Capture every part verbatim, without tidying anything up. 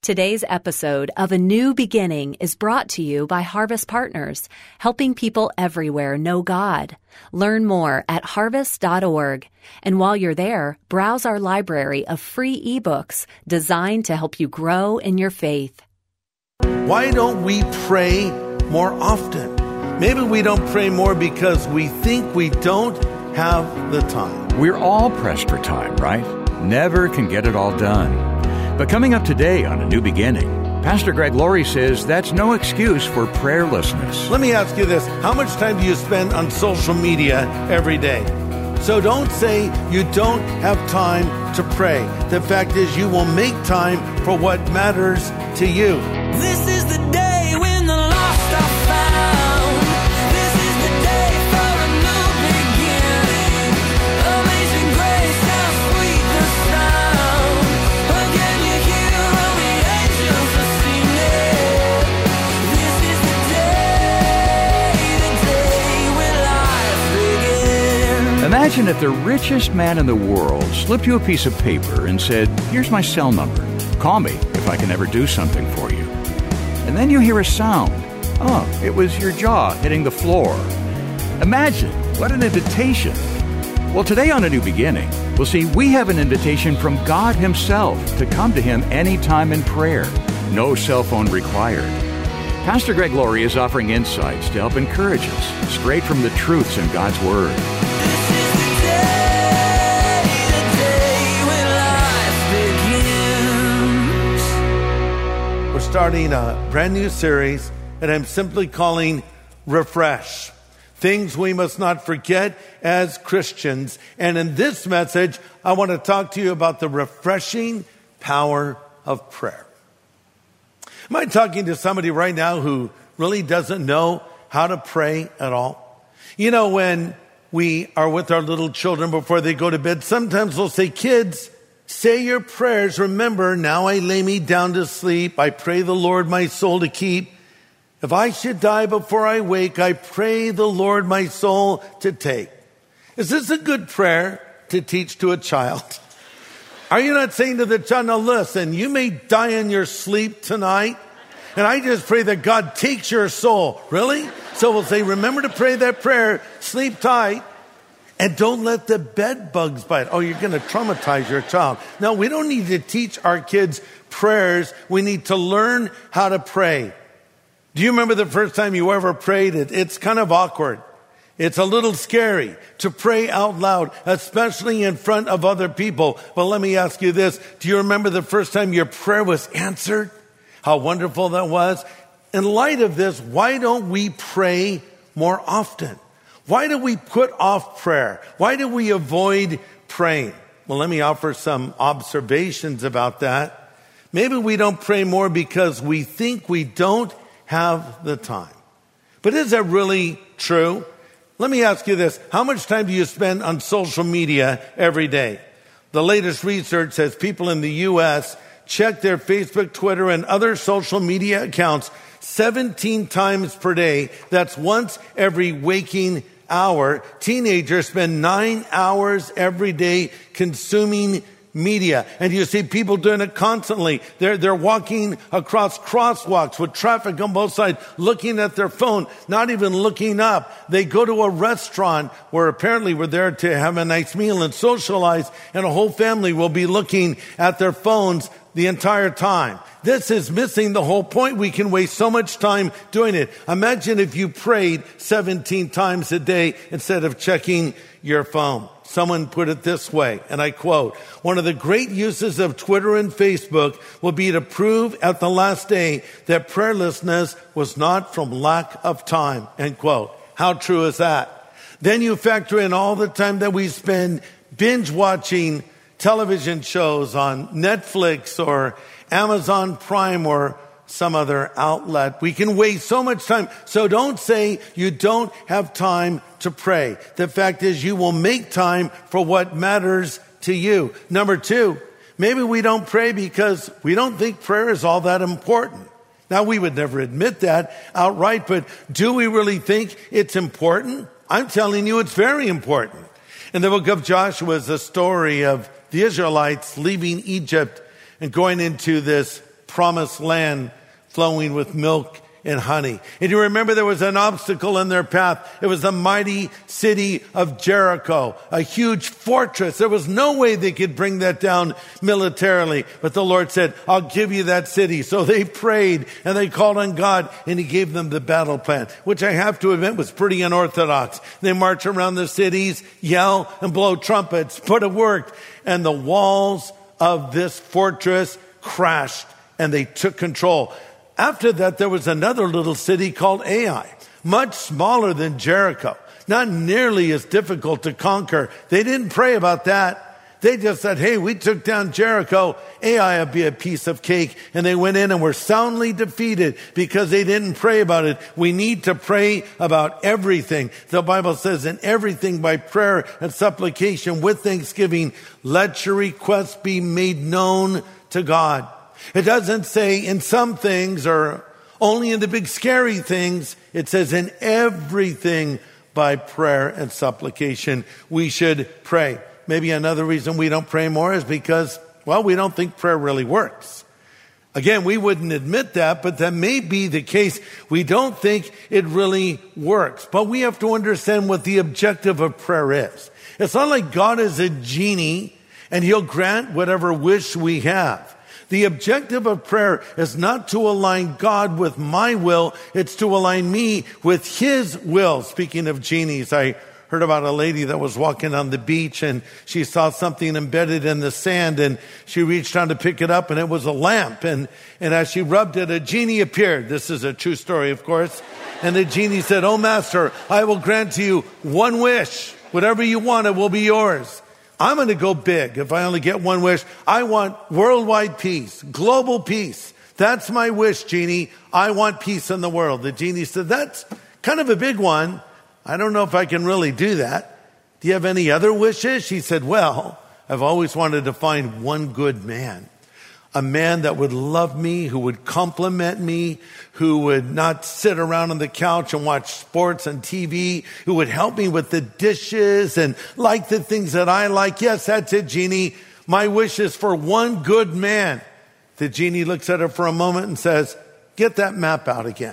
Today's episode of A New Beginning is brought to you by Harvest Partners, helping people everywhere know God. Learn more at harvest dot org. And while you're there, browse our library of free ebooks designed to help you grow in your faith. Why don't we pray more often? Maybe we don't pray more because we think we don't have the time. We're all pressed for time, right? Never can get it all done. But coming up today on A New Beginning, Pastor Greg Laurie says that's no excuse for prayerlessness. Let me ask you this. How much time do you spend on social media every day? So don't say you don't have time to pray. The fact is you will make time for what matters to you. This is the day when the lost are found. This is the day for a new beginning. Amazing grace, how sweet the sound. Again you hear all the angels are singing. This is the day, the day when life begins. Imagine if the richest man in the world slipped you a piece of paper and said, "Here's my cell number. Call me if I can ever do something for you." And then you hear a sound. Oh, it was your jaw hitting the floor. Imagine, what an invitation. Well, today on A New Beginning, we'll see we have an invitation from God Himself to come to Him anytime in prayer. No cell phone required. Pastor Greg Laurie is offering insights to help encourage us straight from the truths in God's Word. This is the day, the day when life begins. We're starting a brand new series, and I'm simply calling Refresh. Things we must not forget as Christians. And in this message, I want to talk to you about the refreshing power of prayer. Am I talking to somebody right now who really doesn't know how to pray at all? You know, when we are with our little children before they go to bed, sometimes we'll say, "Kids, say your prayers. Remember, now I lay me down to sleep. I pray the Lord my soul to keep. If I should die before I wake, I pray the Lord my soul to take." Is this a good prayer to teach to a child? Are you not saying to the child, "Now listen, you may die in your sleep tonight, and I just pray that God takes your soul"? Really? So we'll say, remember to pray that prayer, sleep tight, and don't let the bed bugs bite. Oh, you're going to traumatize your child. No, we don't need to teach our kids prayers. We need to learn how to pray. Do you remember the first time you ever prayed? It, it's kind of awkward. It's a little scary to pray out loud, especially in front of other people. But let me ask you this. Do you remember the first time your prayer was answered? How wonderful that was. In light of this, why don't we pray more often? Why do we put off prayer? Why do we avoid praying? Well, let me offer some observations about that. Maybe we don't pray more because we think we don't have the time. But is that really true? Let me ask you this. How much time do you spend on social media every day? The latest research says people in the U S check their Facebook, Twitter, and other social media accounts seventeen times per day. That's once every waking hour. Teenagers spend nine hours every day consuming media. And you see people doing it constantly. They're, they're walking across crosswalks with traffic on both sides, looking at their phone, not even looking up. They go to a restaurant where apparently we're there to have a nice meal and socialize, and a whole family will be looking at their phones the entire time. This is missing the whole point. We can waste so much time doing it. Imagine if you prayed seventeen times a day instead of checking your phone. Someone put it this way, and I quote, "One of the great uses of Twitter and Facebook will be to prove at the last day that prayerlessness was not from lack of time," end quote. How true is that? Then you factor in all the time that we spend binge watching television shows on Netflix or Amazon Prime or some other outlet. We can waste so much time. So don't say you don't have time to pray. The fact is you will make time for what matters to you. Number two, maybe we don't pray because we don't think prayer is all that important. Now, we would never admit that outright, but do we really think it's important? I'm telling you it's very important. In the book of Joshua is the story of the Israelites leaving Egypt and going into this promised land flowing with milk and honey. And you remember there was an obstacle in their path. It was the mighty city of Jericho, a huge fortress. There was no way they could bring that down militarily. But the Lord said, I'll give you that city. So they prayed and they called on God and he gave them the battle plan, which I have to admit was pretty unorthodox. They march around the cities, yell and blow trumpets, but it worked. And the walls of this fortress crashed and they took control. After that, there was another little city called Ai, much smaller than Jericho, not nearly as difficult to conquer. They didn't pray about that. They just said, hey, we took down Jericho. Ai will be a piece of cake. And they went in and were soundly defeated because they didn't pray about it. We need to pray about everything. The Bible says, in everything by prayer and supplication with thanksgiving, let your requests be made known to God. It doesn't say in some things or only in the big scary things. It says in everything by prayer and supplication we should pray. Maybe another reason we don't pray more is because, well, we don't think prayer really works. Again, we wouldn't admit that, but that may be the case. We don't think it really works. But we have to understand what the objective of prayer is. It's not like God is a genie and he'll grant whatever wish we have. The objective of prayer is not to align God with my will. It's to align me with his will. Speaking of genies, I heard about a lady that was walking on the beach and she saw something embedded in the sand and she reached down to pick it up and it was a lamp. And, and as she rubbed it, a genie appeared. This is a true story, of course. And the genie said, "Oh, master, I will grant to you one wish. Whatever you want, it will be yours. I'm going to go big if I only get one wish. I want worldwide peace, global peace. That's my wish, genie. I want peace in the world." The genie said, "That's kind of a big one. I don't know if I can really do that. Do you have any other wishes?" She said, "Well, I've always wanted to find one good man. A man that would love me, who would compliment me, who would not sit around on the couch and watch sports and T V, who would help me with the dishes and like the things that I like. Yes, that's it, genie. My wish is for one good man." The genie looks at her for a moment and says, "Get that map out again."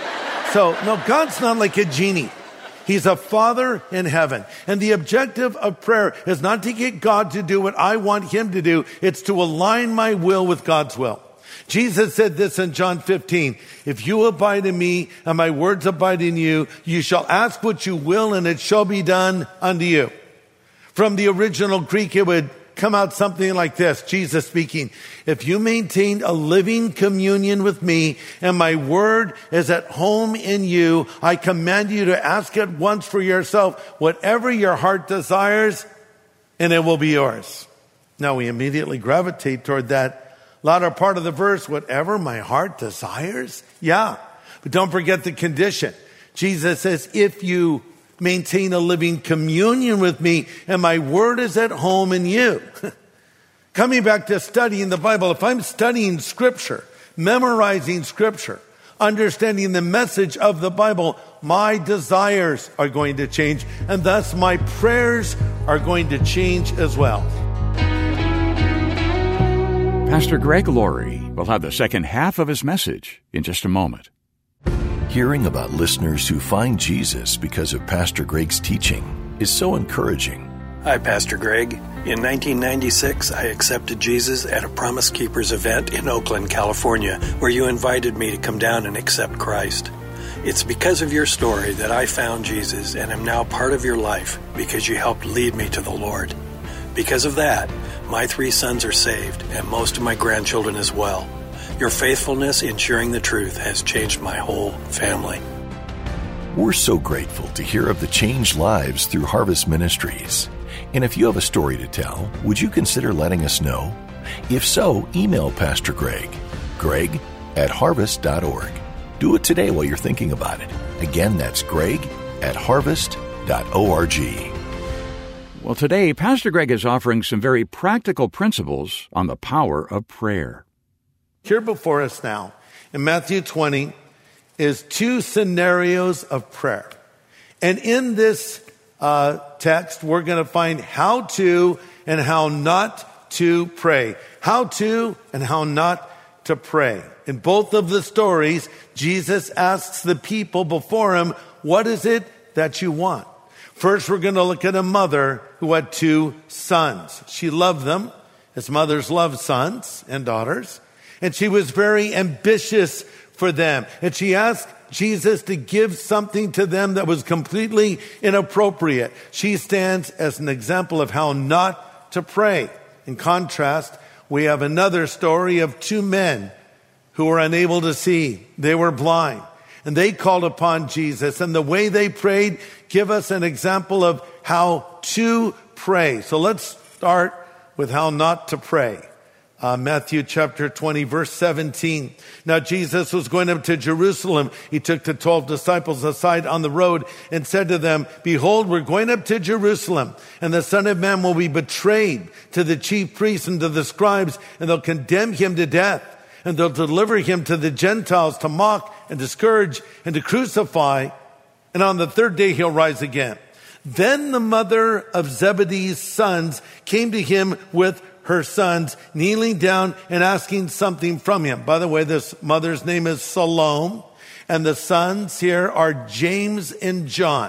So, no, God's not like a genie. He's a Father in heaven. And the objective of prayer is not to get God to do what I want him to do. It's to align my will with God's will. Jesus said this in John fifteen, "If you abide in me and my words abide in you, you shall ask what you will and it shall be done unto you." From the original Greek, it would come out something like this. Jesus speaking, "If you maintain a living communion with me and my word is at home in you, I command you to ask at once for yourself whatever your heart desires, and it will be yours." Now we immediately gravitate toward that latter part of the verse, whatever my heart desires. Yeah, but don't forget the condition. Jesus says, if you maintain a living communion with me and my word is at home in you. Coming back to studying the Bible, if I'm studying scripture, memorizing scripture, understanding the message of the Bible, my desires are going to change, and thus my prayers are going to change as well. Pastor Greg Laurie will have the second half of his message in just a moment. Hearing about listeners who find Jesus because of Pastor Greg's teaching is so encouraging. Hi, Pastor Greg. In nineteen ninety-six, I accepted Jesus at a Promise Keepers event in Oakland, California, where you invited me to come down and accept Christ. It's because of your story that I found Jesus and am now part of your life because you helped lead me to the Lord. Because of that, my three sons are saved and most of my grandchildren as well. Your faithfulness in sharing the truth has changed my whole family. We're so grateful to hear of the changed lives through Harvest Ministries. And if you have a story to tell, would you consider letting us know? If so, email Pastor Greg, greg at harvest dot org. Do it today while you're thinking about it. Again, that's greg at harvest dot org. Well, today, Pastor Greg is offering some very practical principles on the power of prayer. Here before us now, in Matthew twenty, is two scenarios of prayer. And in this uh, text, we're going to find how to and how not to pray. How to and how not to pray. In both of the stories, Jesus asks the people before him, what is it that you want? First, we're going to look at a mother who had two sons. She loved them as mothers love sons and daughters. And she was very ambitious for them. And she asked Jesus to give something to them that was completely inappropriate. She stands as an example of how not to pray. In contrast, we have another story of two men who were unable to see. They were blind. And they called upon Jesus. And the way they prayed give us an example of how to pray. So let's start with how not to pray. Uh, Matthew chapter twenty, verse seventeen. Now Jesus was going up to Jerusalem. He took the twelve disciples aside on the road and said to them, behold, we're going up to Jerusalem, and the Son of Man will be betrayed to the chief priests and to the scribes, and they'll condemn him to death, and they'll deliver him to the Gentiles to mock and to scourge and to crucify, and on the third day he'll rise again. Then the mother of Zebedee's sons came to him with her sons, kneeling down and asking something from him. By the way, this mother's name is Salome, and the sons here are James and John.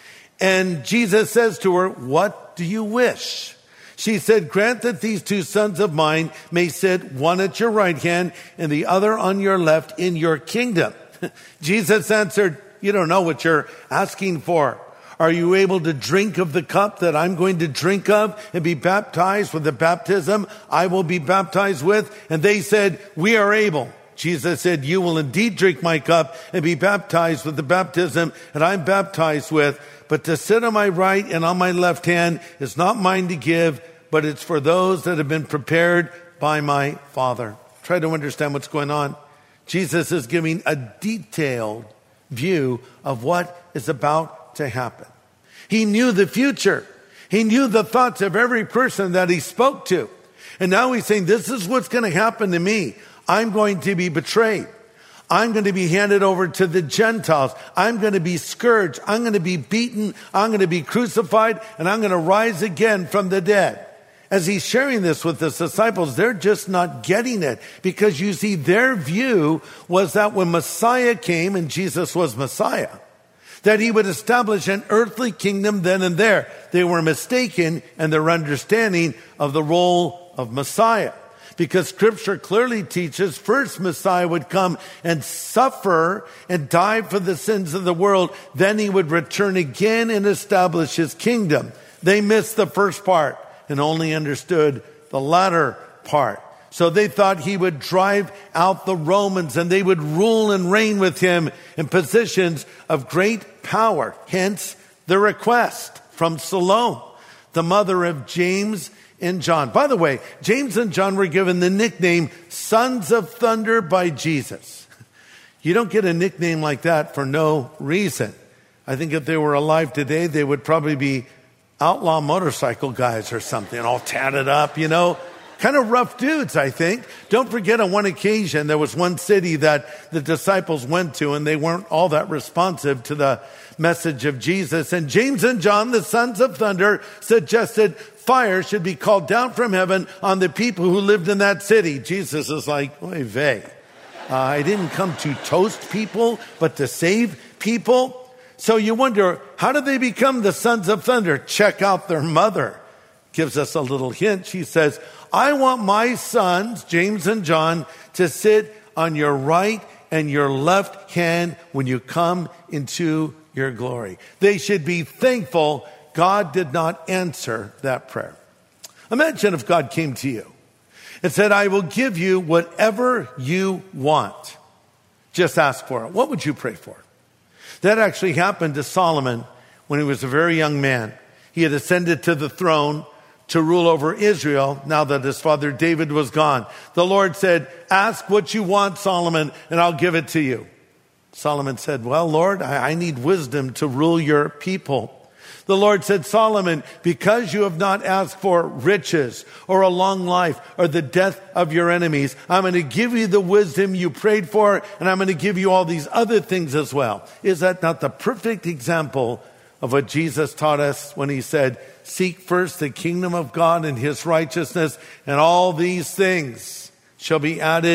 And Jesus says to her, what do you wish? She said, grant that these two sons of mine may sit, one at your right hand and the other on your left, in your kingdom. Jesus answered, you don't know what you're asking for. Are you able to drink of the cup that I'm going to drink of and be baptized with the baptism I will be baptized with? And they said, we are able. Jesus said, you will indeed drink my cup and be baptized with the baptism that I'm baptized with. But to sit on my right and on my left hand is not mine to give, but it's for those that have been prepared by my Father. Try to understand what's going on. Jesus is giving a detailed view of what is about to happen. He knew the future. He knew the thoughts of every person that he spoke to. And now he's saying, this is what's going to happen to me. I'm going to be betrayed. I'm going to be handed over to the Gentiles. I'm going to be scourged. I'm going to be beaten. I'm going to be crucified. And I'm going to rise again from the dead. As he's sharing this with his disciples, they're just not getting it. Because you see, their view was that when Messiah came, and Jesus was Messiah, that he would establish an earthly kingdom then and there. They were mistaken in their understanding of the role of Messiah. Because Scripture clearly teaches first Messiah would come and suffer and die for the sins of the world. Then he would return again and establish his kingdom. They missed the first part and only understood the latter part. So they thought he would drive out the Romans and they would rule and reign with him in positions of great power. Hence the request from Salome, the mother of James and John. By the way, James and John were given the nickname Sons of Thunder by Jesus. You don't get a nickname like that for no reason. I think if they were alive today, they would probably be outlaw motorcycle guys or something, all tatted up, you know. Kind of rough dudes, I think. Don't forget, on one occasion, there was one city that the disciples went to, and they weren't all that responsive to the message of Jesus. And James and John, the sons of thunder, suggested fire should be called down from heaven on the people who lived in that city. Jesus is like, oy vey. Uh, I didn't come to toast people, but to save people. So you wonder, how did they become the sons of thunder? Check out their mother. Gives us a little hint. She says, I want my sons, James and John, to sit on your right and your left hand when you come into your glory. They should be thankful God did not answer that prayer. Imagine if God came to you and said, I will give you whatever you want. Just ask for it. What would you pray for? That actually happened to Solomon when he was a very young man. He had ascended to the throne to rule over Israel now that his father David was gone. The Lord said, ask what you want, Solomon, and I'll give it to you. Solomon said, well, Lord, I, I need wisdom to rule your people. The Lord said, Solomon, because you have not asked for riches or a long life or the death of your enemies, I'm going to give you the wisdom you prayed for, and I'm going to give you all these other things as well. Is that not the perfect example of what Jesus taught us when he said, seek first the kingdom of God and his righteousness, and all these things shall be added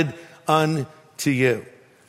unto you.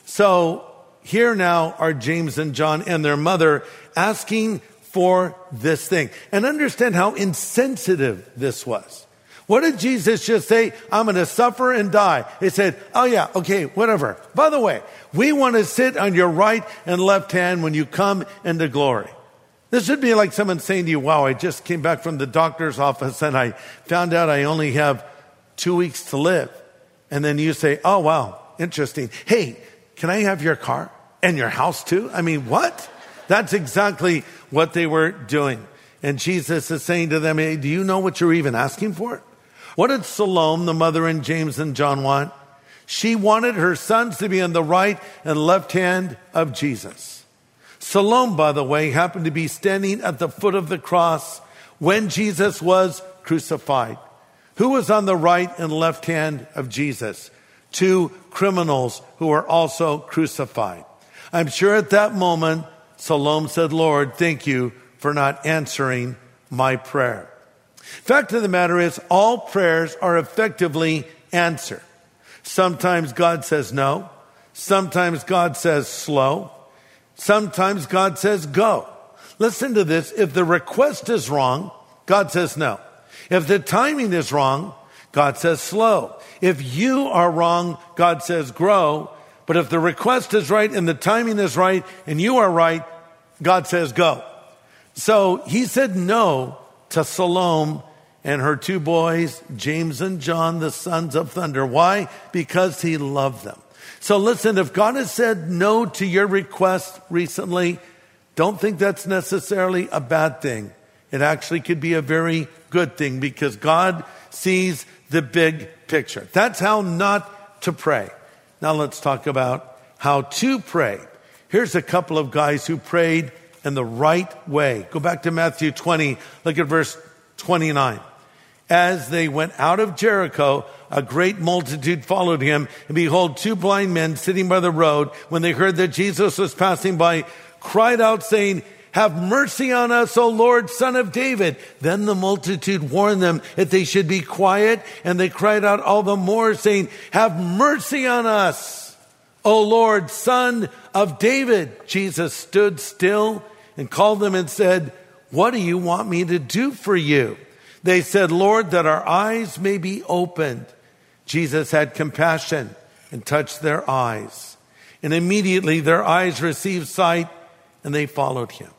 So here now are James and John and their mother asking for this thing. And understand how insensitive this was. What did Jesus just say? I'm going to suffer and die. He said, oh yeah, okay, whatever. By the way, we want to sit on your right and left hand when you come into glory. This would be like someone saying to you, wow, I just came back from the doctor's office and I found out I only have two weeks to live. And then you say, oh wow, interesting. Hey, can I have your car and your house too? I mean, what? That's exactly what they were doing. And Jesus is saying to them, hey, do you know what you're even asking for? What did Salome, the mother, and James and John want? She wanted her sons to be on the right and left hand of Jesus. Salome, by the way, happened to be standing at the foot of the cross when Jesus was crucified. Who was on the right and left hand of Jesus? Two criminals who were also crucified. I'm sure at that moment, Salome said, Lord, thank you for not answering my prayer. Fact of the matter is, all prayers are effectively answered. Sometimes God says no. Sometimes God says slow. Sometimes God says go. Listen to this. If the request is wrong, God says no. If the timing is wrong, God says slow. If you are wrong, God says grow. But if the request is right and the timing is right and you are right, God says go. So he said no to Salome and her two boys, James and John, the sons of thunder. Why? Because he loved them. So listen, if God has said no to your request recently, don't think that's necessarily a bad thing. It actually could be a very good thing because God sees the big picture. That's how not to pray. Now let's talk about how to pray. Here's a couple of guys who prayed in the right way. Go back to Matthew twenty, look at verse twenty-nine. As they went out of Jericho, a great multitude followed him, and behold, two blind men sitting by the road, when they heard that Jesus was passing by, cried out, saying, have mercy on us, O Lord, Son of David. Then the multitude warned them that they should be quiet, and they cried out all the more, saying, have mercy on us, O Lord, Son of David. Jesus stood still and called them and said, what do you want me to do for you? They said, Lord, that our eyes may be opened. Jesus had compassion and touched their eyes. And immediately their eyes received sight and they followed him.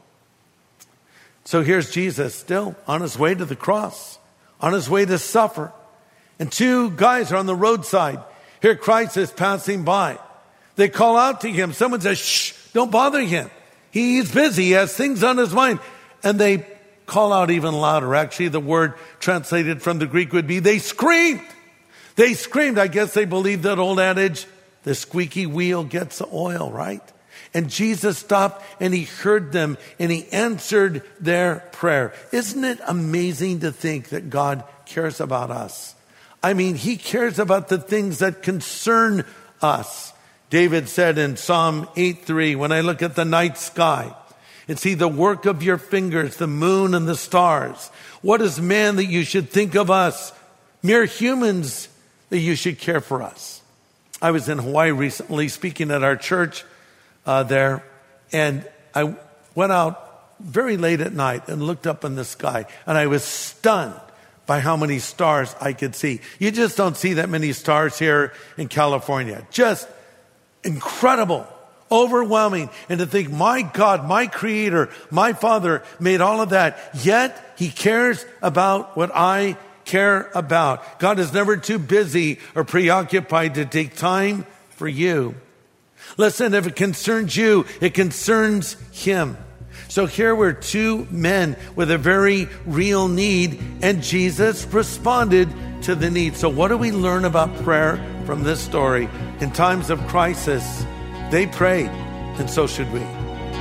So here's Jesus still on his way to the cross, on his way to suffer. And two guys are on the roadside. Here Christ is passing by. They call out to him. Someone says, shh, don't bother him. He's busy. He has things on his mind. And they call out even louder. Actually, the word translated from the Greek would be they screamed. They screamed. I guess they believed that old adage, the squeaky wheel gets the oil, right? And Jesus stopped and he heard them and he answered their prayer. Isn't it amazing to think that God cares about us? I mean, he cares about the things that concern us. David said in Psalm eight three, when I look at the night sky and see the work of your fingers, the moon and the stars, what is man that you should think of us? Mere humans that you should care for us. I was in Hawaii recently speaking at our church uh, there, and I went out very late at night and looked up in the sky, and I was stunned by how many stars I could see. You just don't see that many stars here in California. Just incredible, overwhelming. And to think, my God, my Creator, my Father made all of that, yet he cares about what I care about. God is never too busy or preoccupied to take time for you. Listen, if it concerns you, it concerns him. So here were two men with a very real need, and Jesus responded to the need. So what do we learn about prayer from this story? In times of crisis, they prayed, and so should we.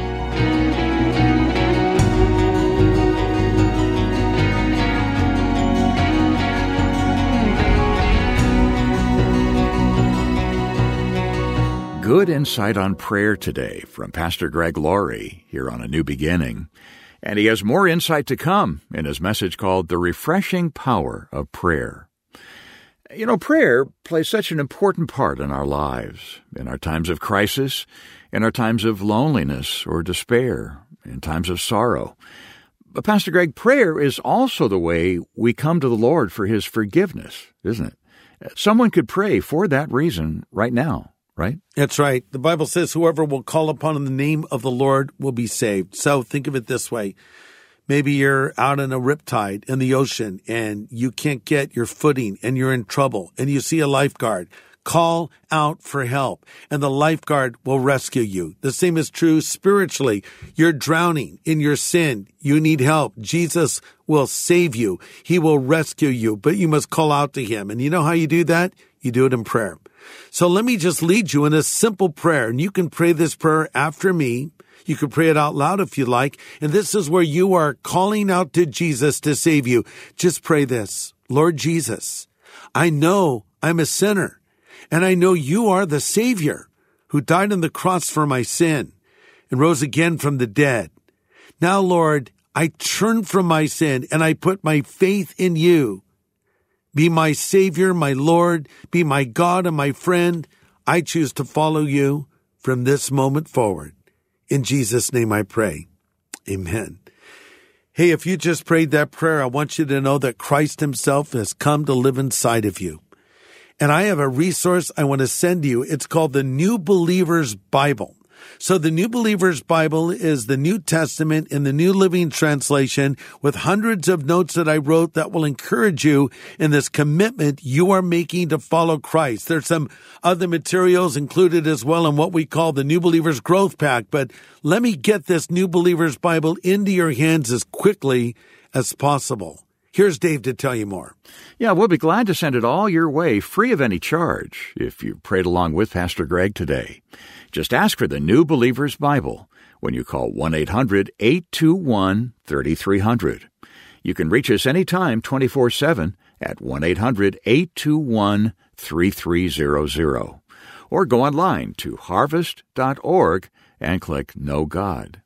Good insight on prayer today from Pastor Greg Laurie here on A New Beginning. And he has more insight to come in his message called The Refreshing Power of Prayer. You know, prayer plays such an important part in our lives, in our times of crisis, in our times of loneliness or despair, in times of sorrow. But Pastor Greg, prayer is also the way we come to the Lord for His forgiveness, isn't it? Someone could pray for that reason right now, right? That's right. The Bible says whoever will call upon the name of the Lord will be saved. So think of it this way. Maybe you're out in a riptide in the ocean and you can't get your footing and you're in trouble and you see a lifeguard. Call out for help and the lifeguard will rescue you. The same is true spiritually. You're drowning in your sin. You need help. Jesus will save you. He will rescue you, but you must call out to Him. And you know how you do that? You do it in prayer. So let me just lead you in a simple prayer, and you can pray this prayer after me. You can pray it out loud if you like. And this is where you are calling out to Jesus to save you. Just pray this. Lord Jesus, I know I'm a sinner, and I know you are the Savior who died on the cross for my sin and rose again from the dead. Now, Lord, I turn from my sin and I put my faith in you. Be my Savior, my Lord, be my God and my friend. I choose to follow you from this moment forward. In Jesus' name I pray. Amen. Hey, if you just prayed that prayer, I want you to know that Christ Himself has come to live inside of you. And I have a resource I want to send you. It's called the New Believer's Bible. So the New Believer's Bible is the New Testament in the New Living Translation with hundreds of notes that I wrote that will encourage you in this commitment you are making to follow Christ. There's some other materials included as well in what we call the New Believer's Growth Pack, but let me get this New Believer's Bible into your hands as quickly as possible. Here's Dave to tell you more. Yeah, we'll be glad to send it all your way, free of any charge, if you prayed along with Pastor Greg today. Just ask for the New Believer's Bible when you call one eight hundred eight two one three three zero zero. You can reach us anytime twenty-four seven at one eight hundred eight two one three three zero zero. Or go online to harvest dot org and click Know God.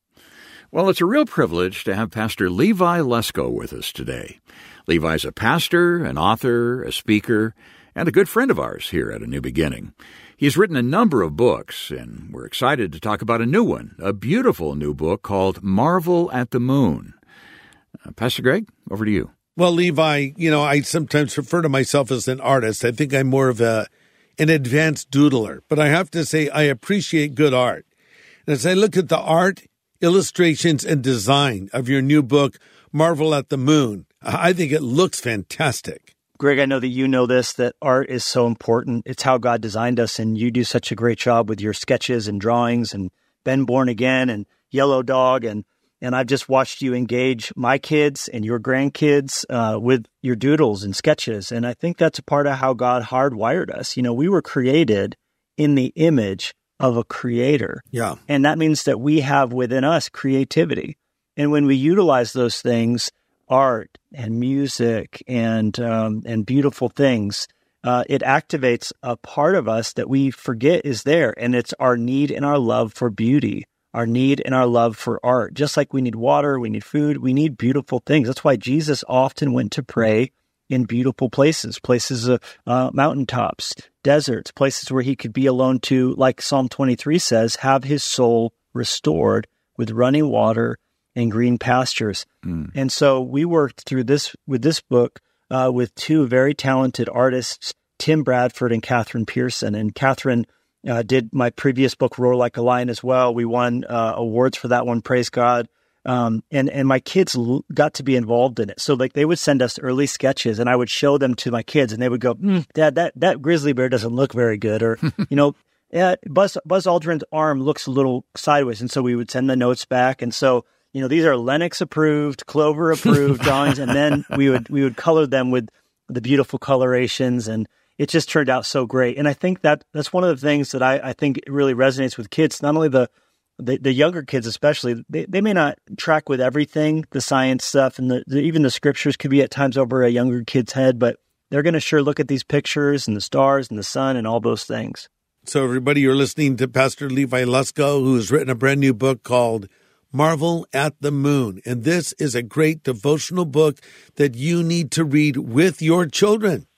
Well, it's a real privilege to have Pastor Levi Lusko with us today. Levi's a pastor, an author, a speaker, and a good friend of ours here at A New Beginning. He's written a number of books, and we're excited to talk about a new one, a beautiful new book called Marvel at the Moon. Uh, Pastor Greg, over to you. Well, Levi, you know, I sometimes refer to myself as an artist. I think I'm more of a an advanced doodler, but I have to say I appreciate good art. And as I look at the art, illustrations, and design of your new book, Marvel at the Moon, I think it looks fantastic. Greg, I know that you know this, that art is so important. It's how God designed us, and you do such a great job with your sketches and drawings and Ben Born Again and Yellow Dog, and and I've just watched you engage my kids and your grandkids uh, with your doodles and sketches, and I think that's a part of how God hardwired us. You know, we were created in the image of a creator. Yeah. And that means that we have within us creativity. And when we utilize those things, art and music and um, and beautiful things, uh, it activates a part of us that we forget is there. And it's our need and our love for beauty, our need and our love for art. Just like we need water, we need food, we need beautiful things. That's why Jesus often went to pray in beautiful places, places of uh, mountaintops, deserts, places where he could be alone to, like Psalm twenty-three says, have his soul restored with running water and green pastures. Mm. And so we worked through this with this book uh, with two very talented artists, Tim Bradford and Catherine Pearson. And Catherine uh, did my previous book, Roar Like a Lion, as well. We won uh, awards for that one, praise God. Um, and, and my kids l- got to be involved in it. So like they would send us early sketches and I would show them to my kids and they would go, mm, Dad, that, that grizzly bear doesn't look very good. Or, you know, yeah, Buzz, Buzz Aldrin's arm looks a little sideways. And so we would send the notes back. And so, you know, these are Lennox approved, Clover approved drawings. And then we would, we would color them with the beautiful colorations. And it just turned out so great. And I think that that's one of the things that I, I think really resonates with kids, not only the, The, the younger kids especially, they, they may not track with everything, the science stuff, and the, the, even the scriptures could be at times over a younger kid's head, but they're going to sure look at these pictures and the stars and the sun and all those things. So everybody, you're listening to Pastor Levi Lusko, who has written a brand new book called Marvel at the Moon. And this is a great devotional book that you need to read with your children.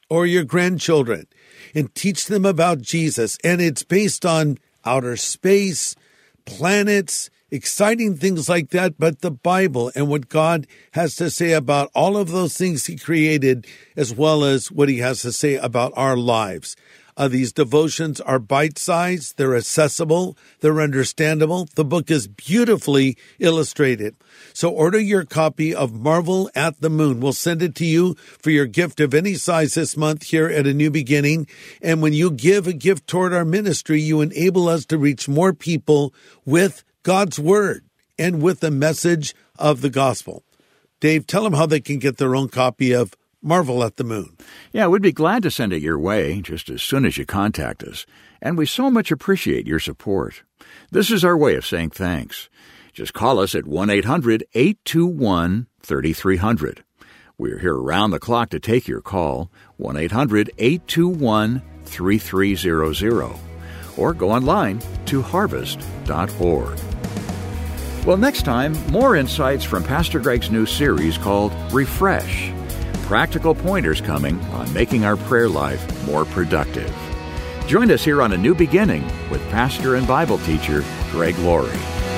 or your grandchildren and teach them about Jesus. And it's based on outer space, planets, exciting things like that, but the Bible and what God has to say about all of those things he created, as well as what he has to say about our lives. Uh, these devotions are bite-sized, they're accessible, they're understandable. The book is beautifully illustrated. So order your copy of Marvel at the Moon. We'll send it to you for your gift of any size this month here at A New Beginning. And when you give a gift toward our ministry, you enable us to reach more people with God's Word and with the message of the gospel. Dave, tell them how they can get their own copy of Marvel at the Moon. Yeah, we'd be glad to send it your way just as soon as you contact us. And we so much appreciate your support. This is our way of saying thanks. Just call us at one eight hundred eight two one three three zero zero. We're here around the clock to take your call, one eight hundred eight two one three three zero zero. Or go online to harvest dot org. Well, next time, more insights from Pastor Greg's new series called Refresh. Practical pointers coming on making our prayer life more productive. Join us here on A New Beginning with pastor and Bible teacher Greg Laurie.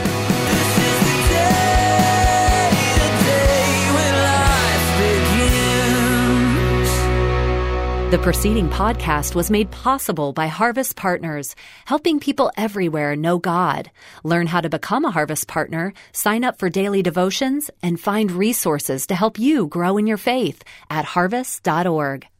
The preceding podcast was made possible by Harvest Partners, helping people everywhere know God. Learn how to become a Harvest Partner, sign up for daily devotions, and find resources to help you grow in your faith at harvest dot org.